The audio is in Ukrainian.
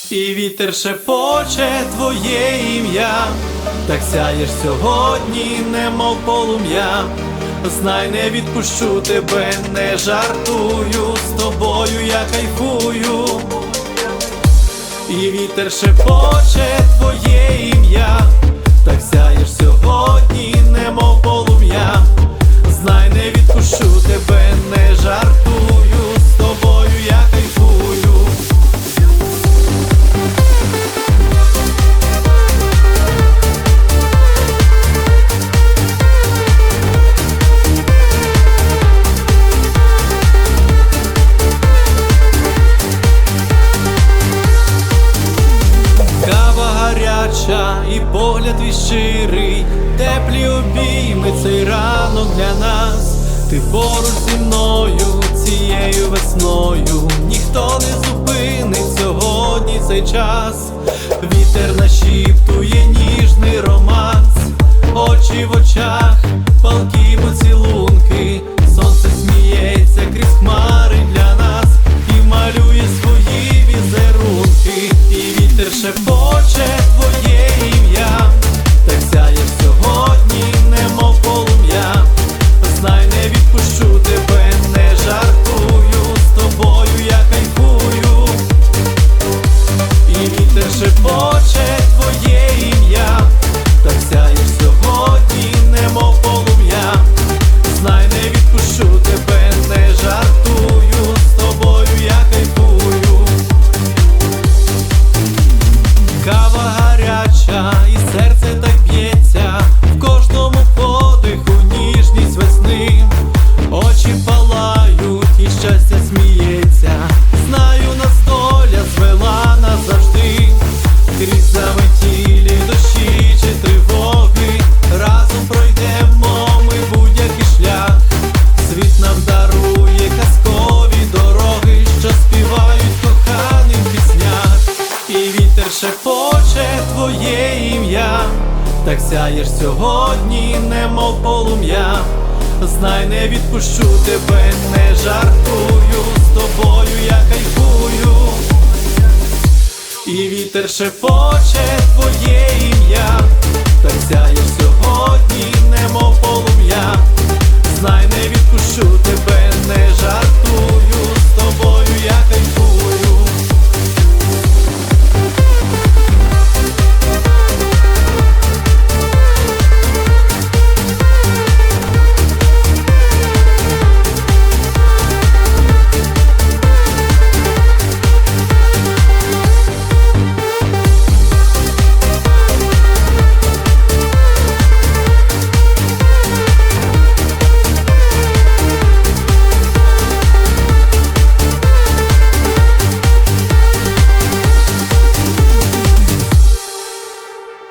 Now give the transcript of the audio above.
І вітер шепоче твоє ім'я, так сяєш сьогодні, немов полум'я. Знай, не відпущу тебе, не жартую, з тобою я кайфую. І вітер шепоче твоє ім'я, так сяєш сьогодні, немов полум'я. Знай, не відпущу тебе, не жартую, з тобою я кайфую. Кава гаряча і погляд твій щирий, теплі обійми цей ранок для нас. Ти поруч зі мною цією весною, ніхто не зупинить сьогодні цей час. Вітер нашіптує ніжний романс, очі в очах, палкі поцілунки. Сонце сміється крізь хмари для нас і малює свої візерунки. І вітер шепоче твоє ім'я, так сяєш сьогодні, немов полум'я. Знай, не відпущу тебе, не жартую, з тобою я кайфую. І вітер шепоче твоє ім'я, так сяєш сьогодні, немов полум'я. Знай, не відпущу тебе, не жартую, з тобою я кайфую. Кава гаряча і серце так б'ється, в кожному подиху ніжність весни. Очі палають і щастя сміється, знаю, нас доля звела назавжди. Крізь заметілі дощі чи тривоги, разом пройдемо ми будь-який шлях. Світ нам дарує казкові дороги, що співають коханим піснях. І вітер шепоче твоє ім'я, так сяєш сьогодні, немов полум'я. Знай, не відпущу тебе, не жартую, з тобою я кайфую. І вітер шепоче твоє ім'я, так сяєш сьогодні, немов полум'я. Знай, не відпущу тебе, не жартую.